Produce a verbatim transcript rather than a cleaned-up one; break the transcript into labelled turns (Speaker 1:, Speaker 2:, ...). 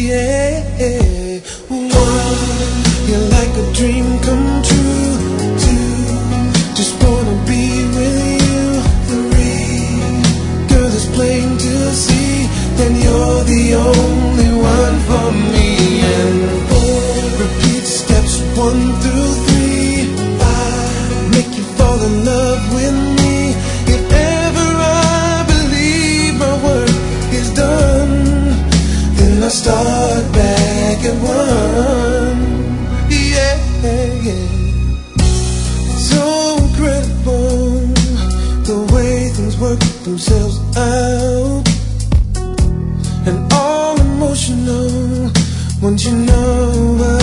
Speaker 1: yeah. One, you're like a dream come true. Two, just wanna be with you. Three, girl, it's plain to see that you're the only one for me. And four, repeat steps one through three. Five, make you fall in love with me. If ever I believe my work is done, then I start back at one. Yeah, yeah. So incredible the way things work themselves out, and all emotional once you know